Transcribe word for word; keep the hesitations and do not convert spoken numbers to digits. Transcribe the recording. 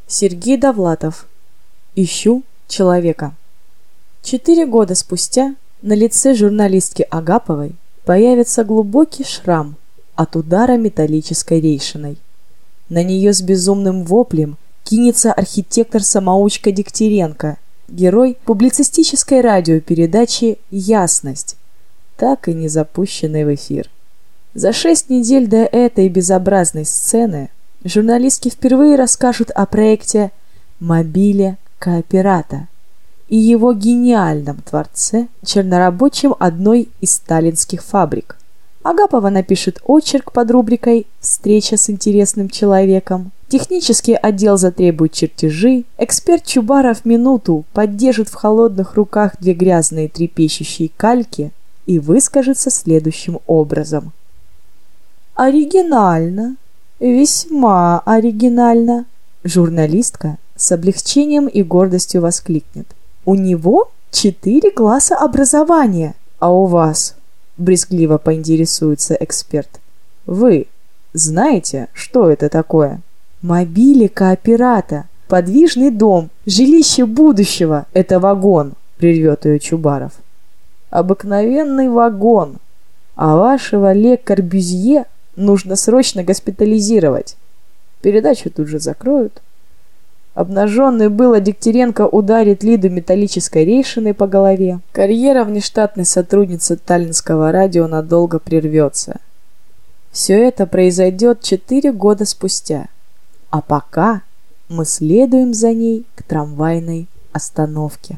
Сергей Довлатов. Ищу человека. Четыре года спустя на лице журналистки Агаповой появится глубокий шрам от удара металлической рейшиной. На нее с безумным воплем кинется архитектор-самоучка Дегтяренко, герой публицистической радиопередачи «Ясность», так и не запущенной в эфир. За шесть недель до этой безобразной сцены журналистки впервые расскажут о проекте «Мобиле Кооперата» и его гениальном творце, чернорабочем одной из сталинских фабрик. Агапова напишет очерк под рубрикой «Встреча с интересным человеком». Технический отдел затребует чертежи, эксперт Чубаров минуту поддержит в холодных руках две грязные трепещущие кальки и выскажется следующим образом. «Оригинально, весьма оригинально», журналистка с облегчением и гордостью воскликнет. «У него четыре класса образования, а у вас?» Брезгливо поинтересуется эксперт. «Вы знаете, что это такое?» «Мобиле Кооперата, подвижный дом, жилище будущего, это вагон», прервет ее Чубаров. «Обыкновенный вагон, а вашего Ле Корбюзье нужно срочно госпитализировать». Передачу тут же закроют. Обнаженный было Дегтяренко ударит Лиду металлической рейшиной по голове. Карьера внештатной сотрудницы Таллинского радио надолго прервется. Все это произойдет четыре года спустя. А пока мы следуем за ней к трамвайной остановке.